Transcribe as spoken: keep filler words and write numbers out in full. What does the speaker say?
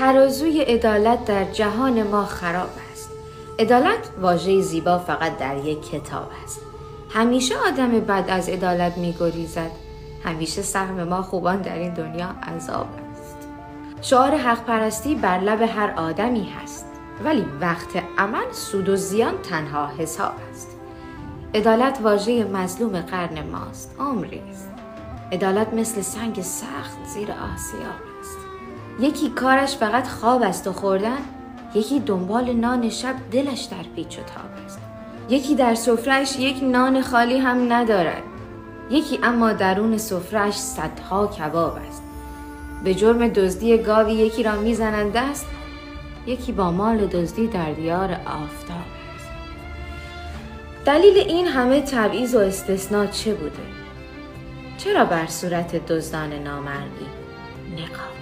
ترازوی عدالت در جهان ما خراب است. عدالت واژه زیبا فقط در یک کتاب است. همیشه آدم بد از عدالت می‌گریزد. همیشه سهم ما خوبان در این دنیا عذاب است. شعار حق پرستی بر لب هر آدمی هست، ولی وقت عمل سود و زیان تنها حساب است. عدالت واژه مظلوم قرن ماست، عمری است. عدالت مثل سنگ سخت زیر آسیاب است. یکی کارش فقط خواب است و خوردن، یکی دنبال نان شب دلش در پیچ و تاب است. یکی در سفره‌اش یک نان خالی هم ندارد، یکی اما درون سفره‌اش صدها کباب است. به جرم دزدی گاوی یکی را میزنند دست، یکی با مال دزدی در دیار آفتاب است. دلیل این همه تبعیض و استثناء چه بوده؟ چرا بر صورت دزدان نامرئی نقاب؟